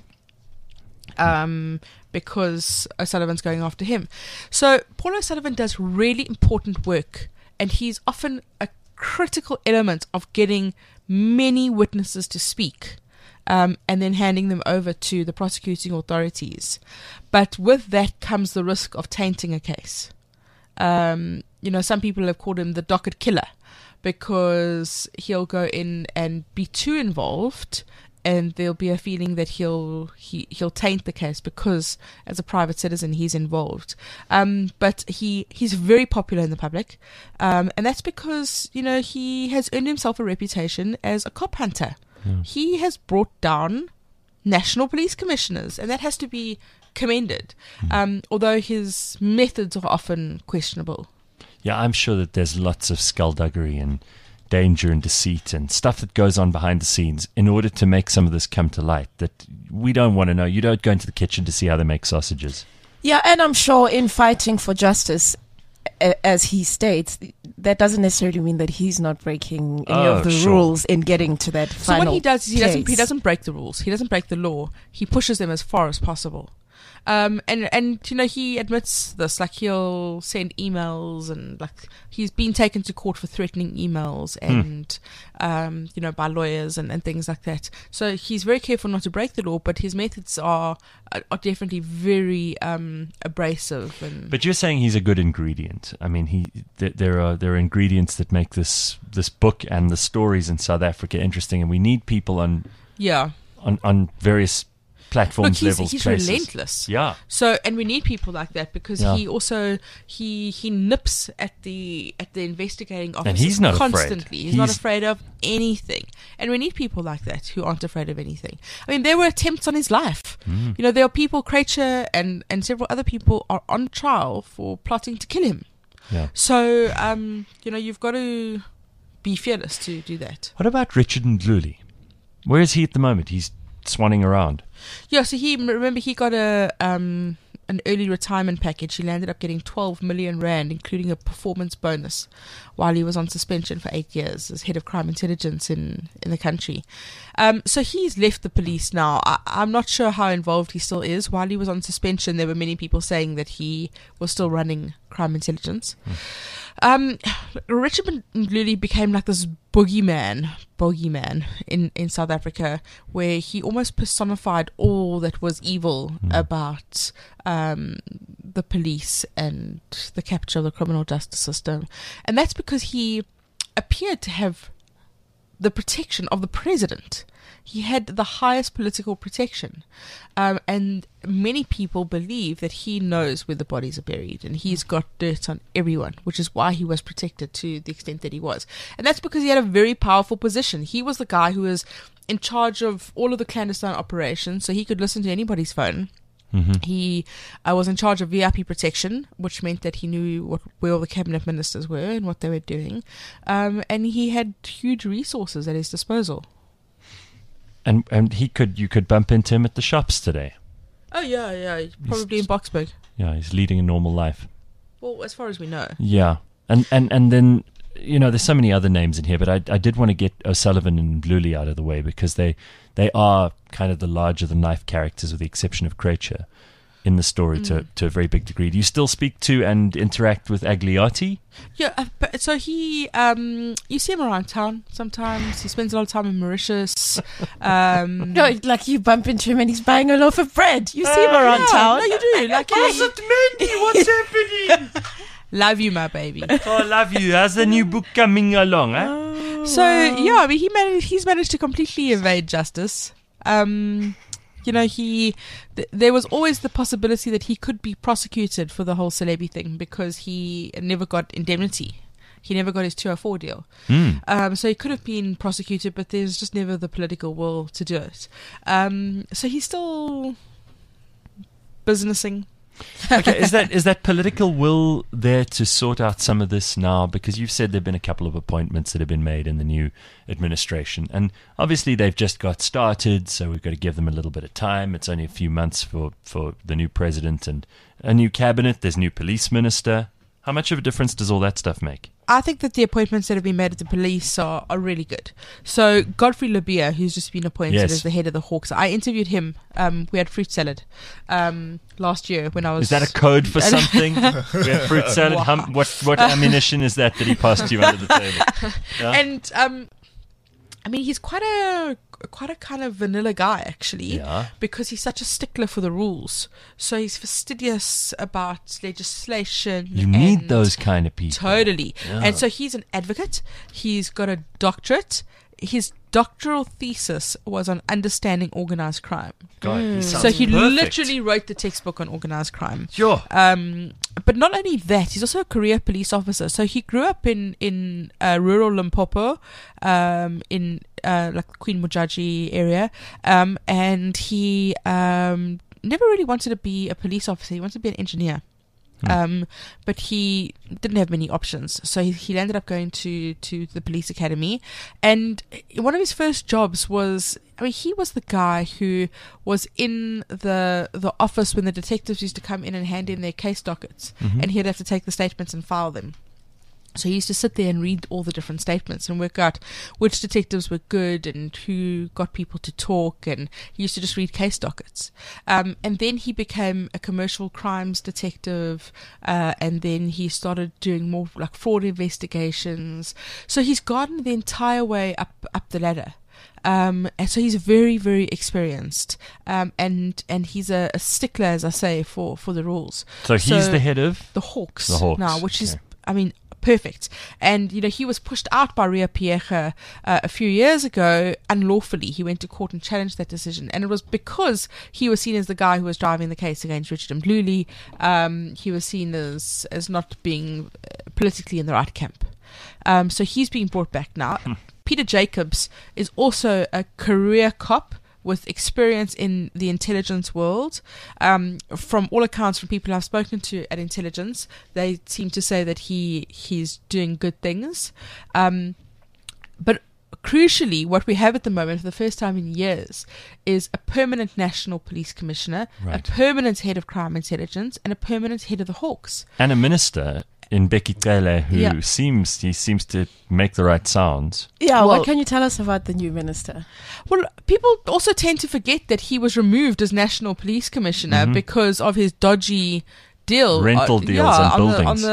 S4: because O'Sullivan's going after him. So Paul O'Sullivan does really important work, and he's often a critical element of getting many witnesses to speak, and then handing them over to the prosecuting authorities. But with that comes the risk of tainting a case. Some people have called him the docket killer, because he'll go in and be too involved, and there'll be a feeling that he'll taint the case because, as a private citizen, he's involved. But he's very popular in the public, and that's because he has earned himself a reputation as a cop hunter. Yeah. He has brought down national police commissioners, and that has to be commended. Although his methods are often questionable.
S2: Yeah, I'm sure that there's lots of skullduggery and danger and deceit and stuff that goes on behind the scenes in order to make some of this come to light that we don't want to know. You don't go into the kitchen to see how they make sausages.
S3: Yeah, and I'm sure in fighting for justice, as he states, that doesn't necessarily mean that he's not breaking any of the rules in getting to that final.
S4: So what he does is he doesn't break the rules. He doesn't break the law. He pushes them as far as possible. And he admits this, like he'll send emails, and like he's been taken to court for threatening emails and by lawyers and things like that. So he's very careful not to break the law, but his methods are definitely very abrasive.
S2: But you're saying he's a good ingredient. I mean, there are ingredients that make this book and the stories in South Africa interesting, and we need people on various platforms, levels,
S4: he's
S2: places.
S4: Relentless.
S2: Yeah.
S4: So, and we need people like that because he also he nips at the investigating officers,
S2: and he's not
S4: constantly.
S2: Afraid.
S4: He's not afraid of anything, and we need people like that who aren't afraid of anything. I mean, there were attempts on his life. There are people, Krejcir and several other people are on trial for plotting to kill him.
S2: Yeah.
S4: So, you've got to be fearless to do that.
S2: What about Richard Ndluli? Where is he at the moment? He's swanning around.
S4: Yeah, so he got an early retirement package. He landed up getting 12 million rand, including a performance bonus, while he was on suspension for 8 years as head of crime intelligence in the country. So he's left the police now. I'm not sure how involved he still is. While he was on suspension, there were many people saying that he was still running crime intelligence. Richard Ndluli became like this bogeyman in South Africa, where he almost personified all that was evil about the police and the capture of the criminal justice system. And that's because he appeared to have the protection of the president. He had the highest political protection. And many people believe that he knows where the bodies are buried, and he's got dirt on everyone, which is why he was protected to the extent that he was. And that's because he had a very powerful position. He was the guy who was in charge of all of the clandestine operations, so he could listen to anybody's phone. He was in charge of VIP protection, which meant that he knew where all the cabinet ministers were and what they were doing. And he had huge resources at his disposal.
S2: And you could bump into him at the shops today.
S4: Oh, yeah. Probably in Boksburg.
S2: Yeah, he's leading a normal life.
S4: Well, as far as we know.
S2: Yeah. And then, there's so many other names in here, but I did want to get O'Sullivan and Bluli out of the way because they are kind of the larger than life characters with the exception of Kreitzer in the story to a very big degree. Do you still speak to and interact with Agliotti?
S4: Yeah, so he, you see him around town sometimes. He spends a lot of time in Mauritius.
S3: No, like you bump into him and he's buying a loaf of bread. You see him around town.
S4: No, you do. Like,
S2: Mandy, what's happening?
S4: Love you, my baby.
S2: Oh, I love you. How's the new book coming along, huh?
S4: So, yeah, I mean, he's managed to completely evade justice. There was always the possibility that he could be prosecuted for the whole Celebi thing because he never got indemnity. He never got his 204 deal. So he could have been prosecuted, but there's just never the political will to do it. So he's still businessing.
S2: Okay, is that political will there to sort out some of this now? Because you've said there have been a couple of appointments that have been made in the new administration, and obviously they've just got started, so we've got to give them a little bit of time. It's only a few months for the new president and a new cabinet. There's a new police minister. How much of a difference does all that stuff make?
S4: I think that the appointments that have been made at the police are really good. So Godfrey Labia, who's just been appointed as the head of the Hawks, I interviewed him. We had fruit salad last year when I was...
S2: Is that a code for something? We had fruit salad.
S4: Wow.
S2: What ammunition is that he passed you under the table? Yeah?
S4: And I mean, he's quite a kind of vanilla guy, actually, because he's such a stickler for the rules. So he's fastidious about legislation.
S2: You need those kind of people.
S4: Totally.
S2: Yeah.
S4: And so he's an advocate. He's got a doctorate. His doctoral thesis was on understanding organized crime.
S2: God,
S4: So he
S2: perfect.
S4: literally wrote the textbook on organized crime.
S2: Sure.
S4: But not only that, he's also a career police officer. So he grew up in rural Limpopo, in like Queen Mojaji area, and he never really wanted to be a police officer. He wanted to be an engineer. But he didn't have many options, so he ended up going to the police academy, and one of his first jobs was, I mean, he was the guy who was in the office when the detectives used to come in and hand in their case dockets, and he'd have to take the statements and file them. So he used to sit there and read all the different statements and work out which detectives were good and who got people to talk, and he used to just read case dockets. And then he became a commercial crimes detective, and then he started doing more like fraud investigations. So he's gone the entire way up the ladder. And so he's very, very experienced, and he's a stickler, as I say, for the rules.
S2: So he's the head of
S4: the Hawks
S2: now,
S4: which is, I mean, perfect. And he was pushed out by Ria Piecha a few years ago unlawfully. He went to court and challenged that decision, and it was because he was seen as the guy who was driving the case against Richard Mbluli. He was seen as not being politically in the right camp. So he's being brought back now. Peter Jacobs is also a career cop with experience in the intelligence world. From all accounts, from people I've spoken to at Intelligence, they seem to say that he's doing good things. But crucially, what we have at the moment, for the first time in years, is a permanent National Police Commissioner, a permanent head of crime intelligence, and a permanent head of the Hawks.
S2: And a minister in Becky Cele who seems to make the right sounds.
S3: Yeah,
S4: Well-
S3: what can you tell us about the new minister?
S4: Well, people also tend to forget that he was removed as National Police Commissioner because of his dodgy deal,
S2: rental deals on buildings
S4: on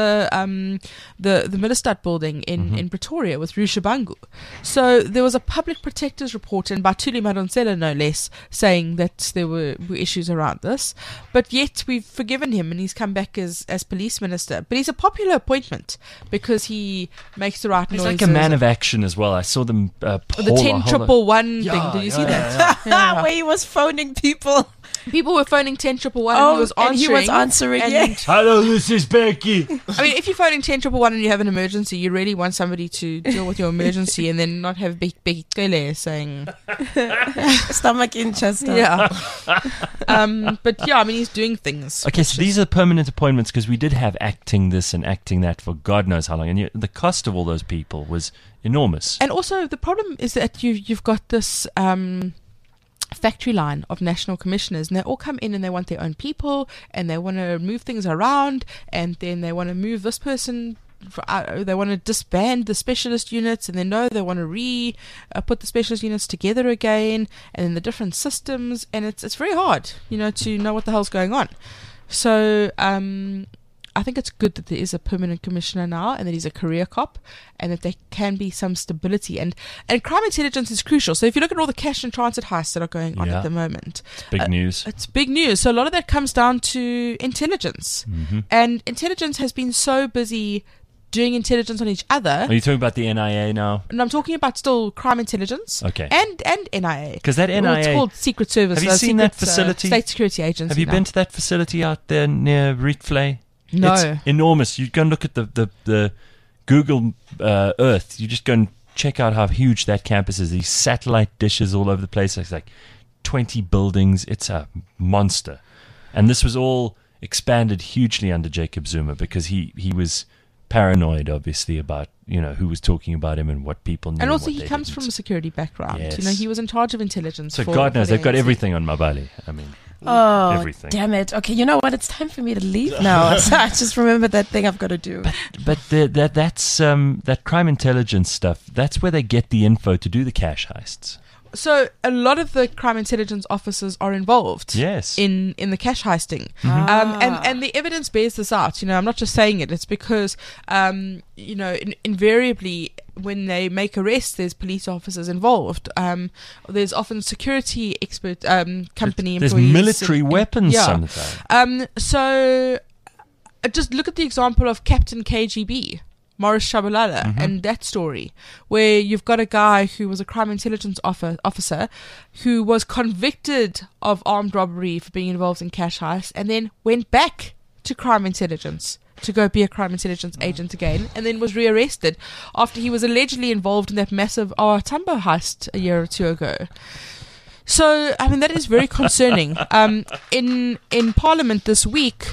S4: the Middlestad building in Pretoria with Rushabangu. So there was a public protector's report, and by Thuli Madonsela no less, saying that there were issues around this. But yet we've forgiven him, and he's come back as police minister. But he's a popular appointment because he makes the right
S2: he's
S4: noises.
S2: like a man of action as well. I saw them
S4: the 10-111 thing. Did you see that?
S3: Where he was phoning people.
S4: People were phoning 10-111 and
S3: he was answering.
S4: And
S2: hello, this is Becky.
S4: I mean, if you're phoning 10-111 and you have an emergency, you really want somebody to deal with your emergency and then not have Becky Cele saying
S3: stomach in chest.
S4: Yeah. But yeah, I mean, he's doing things.
S2: Okay, so these are permanent appointments because we did have acting this and acting that for God knows how long, and the cost of all those people was enormous.
S4: And also, the problem is that you've got this factory line of national commissioners, and they all come in and they want their own people, and they want to move things around, and then they want to move this person. They want to disband the specialist units, and then they want to put the specialist units together again, and then the different systems, and it's very hard, to know what the hell's going on. So I think it's good that there is a permanent commissioner now, and that he's a career cop, and that there can be some stability. And crime intelligence is crucial. So if you look at all the cash and transit heists that are going on at the moment,
S2: it's big news.
S4: It's big news. So a lot of that comes down to intelligence, and intelligence has been so busy doing intelligence on each other.
S2: Are you talking about the NIA now?
S4: And I'm talking about still crime intelligence.
S2: Okay.
S4: And NIA.
S2: Because that NIA...
S4: Well, it's called Secret Service.
S2: Have you seen that facility?
S4: State Security Agency.
S2: Have you been to that facility out there near Rietvlei?
S4: No.
S2: It's enormous. You go and look at the Google Earth. You just go and check out how huge that campus is. These satellite dishes all over the place. It's like 20 buildings. It's a monster. And this was all expanded hugely under Jacob Zuma because he was paranoid, obviously, about who was talking about him and what people knew.
S4: And also,
S2: what
S4: he
S2: they
S4: comes
S2: didn't.
S4: from a security background.
S2: Yes.
S4: He was in charge of intelligence.
S2: So God knows they've got everything on Mabali. I mean, everything.
S3: Damn it! Okay, you know what? It's time for me to leave now. So I just remembered that thing I've got to do.
S2: But that's that crime intelligence stuff. That's where they get the info to do the cash heists.
S4: So a lot of the crime intelligence officers are involved.
S2: Yes.
S4: In the cash heisting, and the evidence bears this out. I'm not just saying it. It's because invariably when they make arrests, there's police officers involved. There's often security expert company employees.
S2: There's military weapons sometimes.
S4: So just look at the example of Captain KGB. Morris Shabalala and that story, where you've got a guy who was a crime intelligence officer who was convicted of armed robbery for being involved in cash heists, and then went back to crime intelligence to go be a crime intelligence agent again, and then was rearrested after he was allegedly involved in that massive Tambo heist a year or two ago. So, I mean, that is very concerning. In Parliament this week,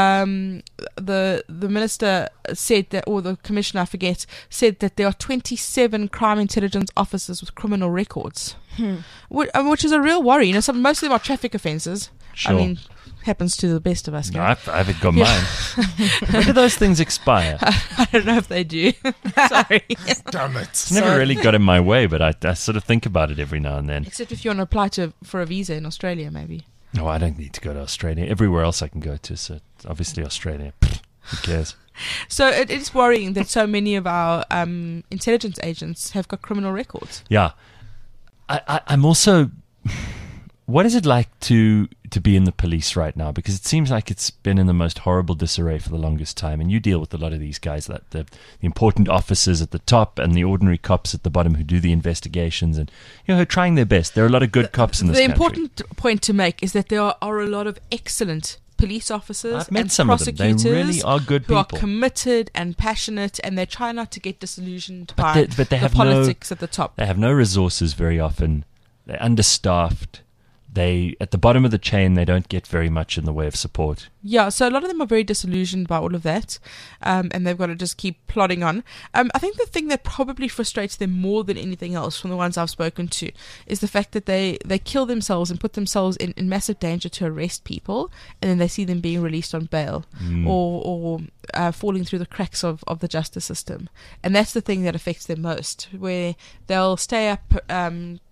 S4: the minister said that, or the commissioner, I forget, said that there are 27 crime intelligence officers with criminal records, which is a real worry. Most of them are traffic offences.
S2: Sure.
S4: I mean, happens to the best of us.
S2: No, I haven't got mine. When do those things expire?
S4: I don't know if they do. Sorry.
S1: Damn it.
S2: It's never really got in my way, but I sort of think about it every now and then.
S4: Except if you want to apply for a visa in Australia, maybe.
S2: No, I don't need to go to Australia. Everywhere else I can go to, so obviously Australia. Who cares?
S4: So it is worrying that so many of our intelligence agents have got criminal records.
S2: Yeah. I'm also... What is it like to be in the police right now? Because it seems like it's been in the most horrible disarray for the longest time, and you deal with a lot of these guys, like the important officers at the top and the ordinary cops at the bottom who do the investigations and who are trying their best. There are a lot of good cops in this country.
S4: The important point to make is that there are a lot of excellent police officers
S2: I've met
S4: and
S2: some
S4: prosecutors
S2: of them. They really are good
S4: who
S2: people.
S4: are committed and passionate, and they try not to get disillusioned
S2: But
S4: by
S2: they
S4: the
S2: have
S4: politics at the top.
S2: They have no resources very often. They're understaffed. At the bottom of the chain, they don't get very much in the way of support.
S4: Yeah, so a lot of them are very disillusioned by all of that, and they've got to just keep plodding on. I think the thing that probably frustrates them more than anything else from the ones I've spoken to is the fact that they kill themselves and put themselves in massive danger to arrest people, and then they see them being released on bail or falling through the cracks of the justice system. And that's the thing that affects them most, where they'll stay up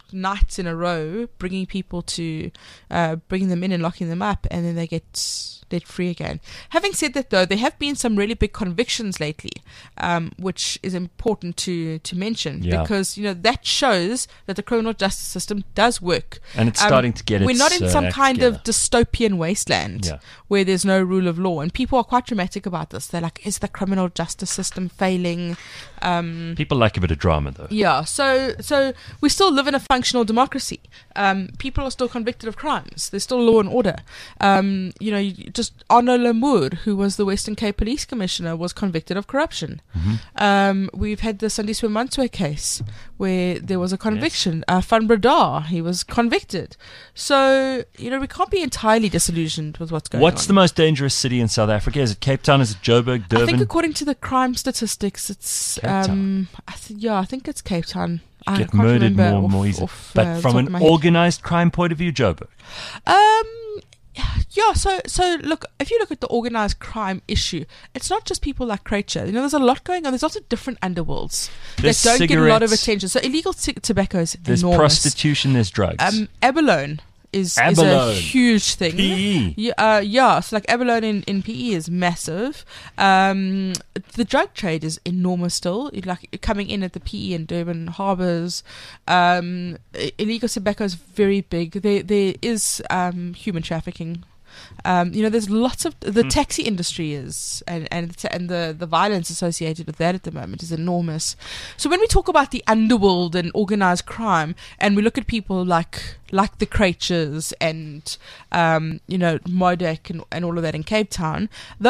S4: nights in a row, bringing people to, bringing them in and locking them up, and then they get let free again. Having said that, though, there have been some really big convictions lately, which is important to mention, because that shows that the criminal justice system does work,
S2: and it's starting to get.
S4: We're not in some kind
S2: together.
S4: of dystopian wasteland where there's no rule of law, and people are quite dramatic about this. They're like, "Is the criminal justice system failing?"
S2: People like a bit of drama, though.
S4: Yeah, so we still live in a functional democracy. People are still convicted of crimes. There's still law and order. Just Arno Lamour, who was the Western Cape Police Commissioner, was convicted of corruption. We've had the Sandiswa Mantswe case where there was a conviction. Van Breda, he was convicted. So, we can't be entirely disillusioned with what's going on.
S2: What's the most dangerous city in South Africa? Is it Cape Town? Is it Joburg, Durban?
S4: I think according to the crime statistics, it's I think it's Cape Town. I
S2: Get
S4: can't
S2: murdered
S4: remember
S2: more easily. But from an organised crime point of view, Joburg.
S4: So look, if you look at the organised crime issue, it's not just people like Kreitzer. There's a lot going on. There's lots of different underworlds
S2: There's
S4: that don't get a lot of
S2: cigarettes.
S4: attention. So illegal tobacco is
S2: There's
S4: enormous.
S2: prostitution, there's drugs.
S4: Abalone is a
S2: Abalone.
S4: huge thing.
S2: PE.
S4: So like abalone in PE is massive. The drug trade is enormous still. Like coming in at the PE and Durban harbours. Illegal tobacco is very big. There is human trafficking. There's lots of the taxi industry is and the violence associated with that at the moment is enormous. So when we talk about the underworld and organized crime, and we look at people like the Kreitchers and Modek and all of that in Cape Town,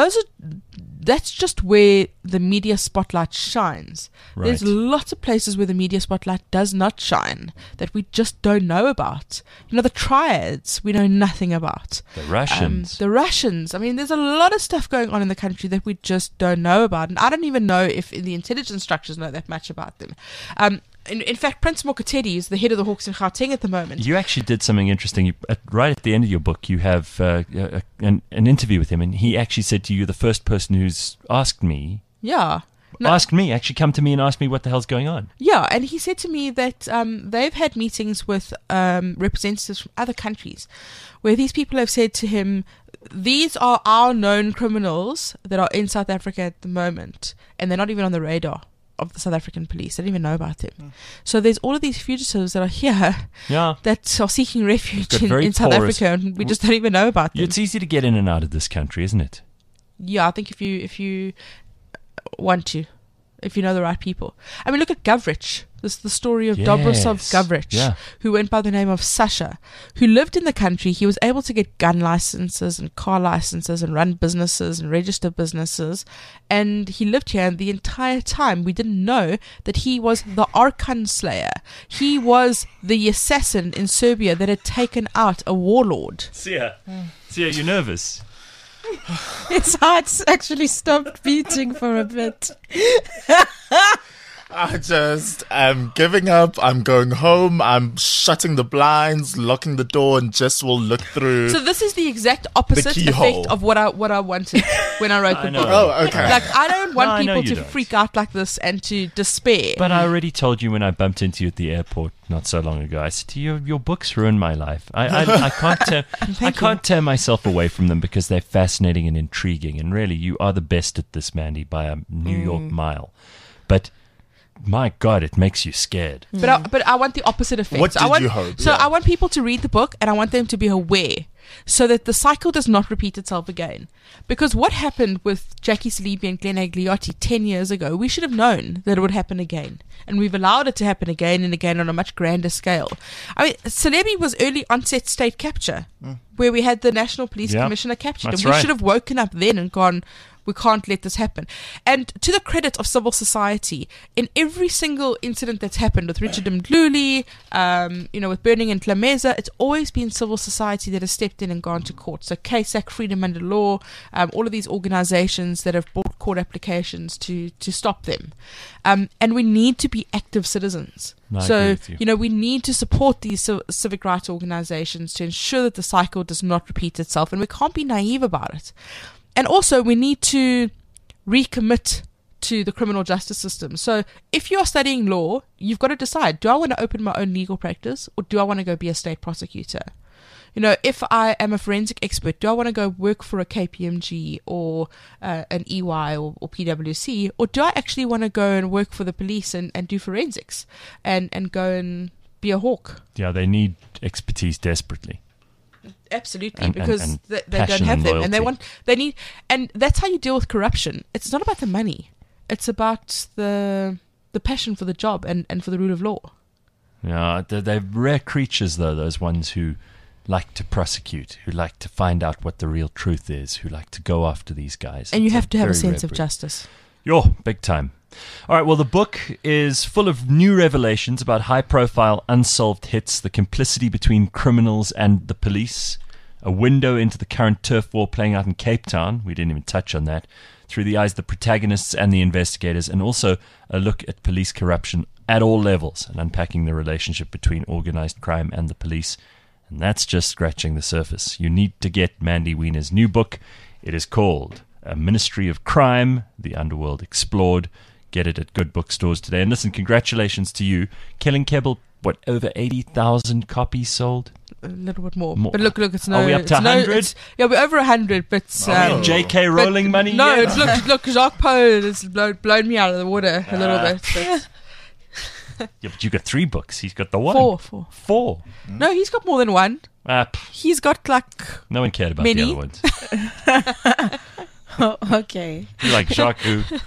S4: that's just where the media spotlight shines.
S2: Right.
S4: There's lots of places where the media spotlight does not shine that we just don't know about. The triads we know nothing about.
S2: The Russians.
S4: I mean, there's a lot of stuff going on in the country that we just don't know about, and I don't even know if the intelligence structures know that much about them. In fact, Prince Mokotedi is the head of the Hawks in Gauteng at the moment.
S2: You actually did something interesting. Right at the end of your book, you have an interview with him, and he actually said to you, "The first person who's asked me, actually come to me and asked me what the hell's going on."
S4: Yeah, and he said to me that they've had meetings with representatives from other countries where these people have said to him, "These are our known criminals that are in South Africa at the moment, and they're not even on the radar of the South African police. They don't even know about them." So there's all of these fugitives that are here that are seeking refuge in South Africa, and we just don't even know about them.
S2: It's easy to get in and out of this country, isn't it?
S4: Yeah, I think if you want to, if you know the right people. I mean, look at Gavrich. This is the story of Dobrosov Gavrich, who went by the name of Sasha, who lived in the country. He was able to get gun licenses and car licenses and run businesses and register businesses. And he lived here, and the entire time we didn't know that he was the Arkan Slayer. He was the assassin in Serbia that had taken out a warlord.
S2: Sia, you're nervous.
S3: His heart's actually stopped beating for a bit.
S5: I just am giving up. I'm going home. I'm shutting the blinds, locking the door, and just will look through.
S4: So this is the exact opposite effect of what I wanted when I wrote the book.
S5: Oh, okay.
S4: Like, I don't want people to
S2: don't.
S4: freak out like this and to despair.
S2: But I already told you when I bumped into you at the airport not so long ago. I said to you, your books ruined my life. I can't tear myself away from them because they're fascinating and intriguing. And really, you are the best at this, Mandy, by a New York mile. But my God, it makes you scared.
S4: But I want the opposite effect.
S5: What did you hope?
S4: So I want people to read the book, and I want them to be aware so that the cycle does not repeat itself again. Because what happened with Jackie Saleeby and Glenn Agliotti 10 years ago, we should have known that it would happen again. And we've allowed it to happen again and again on a much grander scale. I mean, Saleeby was early onset state capture, where we had the National Police Commissioner captured.
S2: That's
S4: And we
S2: right.
S4: should have woken up then and gone, we can't let this happen. And to the credit of civil society, in every single incident that's happened with Richard Mdluli, with Burning and Tlameza, it's always been civil society that has stepped in and gone to court. So KSAC, Freedom Under Law, all of these organizations that have brought court applications to stop them. And we need to be active citizens.
S2: I agree
S4: So,
S2: with you.
S4: we need to support these civic rights organizations to ensure that the cycle does not repeat itself. And we can't be naive about it. And also, we need to recommit to the criminal justice system. So if you're studying law, you've got to decide, do I want to open my own legal practice or do I want to go be a state prosecutor? You know, if I am a forensic expert, do I want to go work for a KPMG or an EY or PwC, or do I actually want to go and work for the police and do forensics and go and be a hawk?
S2: Yeah, they need expertise desperately.
S4: Absolutely,
S2: And-
S4: because
S2: and
S4: they
S2: passion
S4: don't have
S2: and
S4: them, and
S2: loyalty.
S4: they need, and that's how you deal with corruption. It's not about the money; it's about the passion for the job and for the rule of law.
S2: Yeah, they're rare creatures, though, those ones who like to prosecute, who like to find out what the real truth is, who like to go after these guys.
S4: And you
S2: It's
S4: have to have a
S2: very
S4: sense
S2: rare
S4: of
S2: breed.
S4: justice.
S2: Yo, big time. All right, well, the book is full of new revelations about high-profile, unsolved hits, the complicity between criminals and the police, a window into the current turf war playing out in Cape Town, we didn't even touch on that, through the eyes of the protagonists and the investigators, and also a look at police corruption at all levels and unpacking the relationship between organized crime and the police. And that's just scratching the surface. You need to get Mandy Wiener's new book. It is called A Ministry of Crime, The Underworld Explored. Get it at good bookstores today. And listen, congratulations to you. Killing Kebble, what, over 80,000 copies sold?
S4: A little bit more.
S2: More.
S4: But look, it's no.
S2: Are we up to
S4: it's no-
S2: 100?
S4: it's- Yeah, we're over 100, but
S5: Oh.
S2: J.K.
S4: but
S2: Rowling money?
S4: No,
S2: yet?
S4: it's look, Jacques Poe has blown me out of the water a little bit. But
S2: Yeah, but you got 3 books. He's got the one.
S4: 4.
S2: 4.
S4: No, he's got more than one. He's got like
S2: No one cared about
S4: Many.
S2: the other ones.
S3: Okay.
S2: You're like Jacques.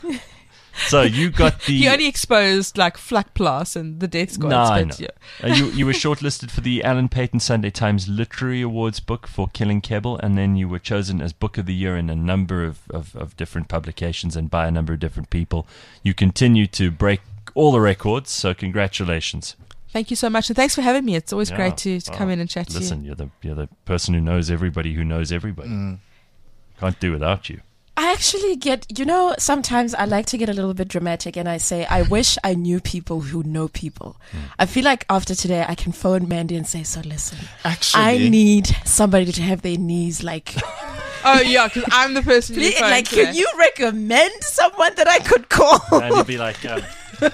S2: So you got the...
S4: he only exposed like Flak Plus and the Death Squad.
S2: No, I
S4: but
S2: know.
S4: yeah.
S2: You were shortlisted for the Alan Payton Sunday Times Literary Awards book for Killing Kebble, and then you were chosen as Book of the Year in a number of different publications and by a number of different people. You continue to break all the records, so congratulations.
S4: Thank you so much, and thanks for having me. It's always
S2: Yeah.
S4: great to come in and chat to you.
S2: Listen, you're the person who knows everybody who knows everybody. Can't do without you.
S3: I actually get, sometimes I like to get a little bit dramatic and I say, I wish I knew people who know people. I feel like after today, I can phone Mandy and say, so listen,
S5: Actually,
S3: I need somebody to have their knees like,
S4: Oh yeah, because I'm the person. you phoned
S3: like,
S4: today.
S3: can you recommend someone that I could call?
S2: And you'd be like,
S6: I'm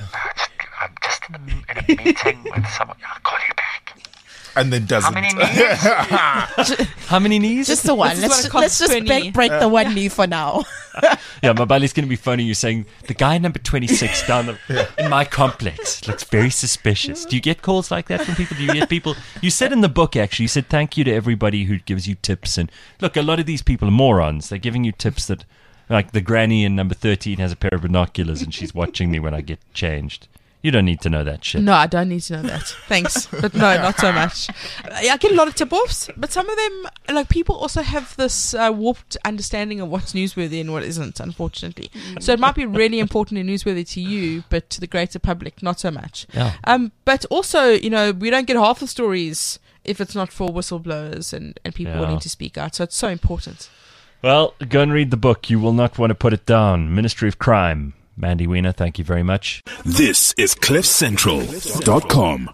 S6: just in a meeting with someone. I'll call you back.
S5: and then doesn't.
S6: How many minutes?
S2: how many knees?
S3: Just the one.
S4: This is what it
S3: Let's
S4: costs
S3: just
S4: per knee.
S3: break the one knee for now.
S2: Yeah, Mabali's going to be phoning you saying, the guy number 26 down in my complex looks very suspicious. Do you get calls like that from people? Do you get people? You said in the book, actually, you said thank you to everybody who gives you tips. And look, a lot of these people are morons. They're giving you tips that, like the granny in number 13 has a pair of binoculars and she's watching me when I get changed. You don't need to know that shit.
S4: No, I don't need to know that. Thanks. But no, not so much. I get a lot of tip-offs, but some of them, like, people also have this warped understanding of what's newsworthy and what isn't, unfortunately. So it might be really important and newsworthy to you, but to the greater public, not so much.
S2: Yeah.
S4: But also, we don't get half the stories if it's not for whistleblowers and people
S2: Yeah.
S4: willing to speak out. So it's so important.
S2: Well, go and read the book. You will not want to put it down. Ministry of Crime. Mandy Wiener, thank you very much.
S1: This is CliffCentral.com.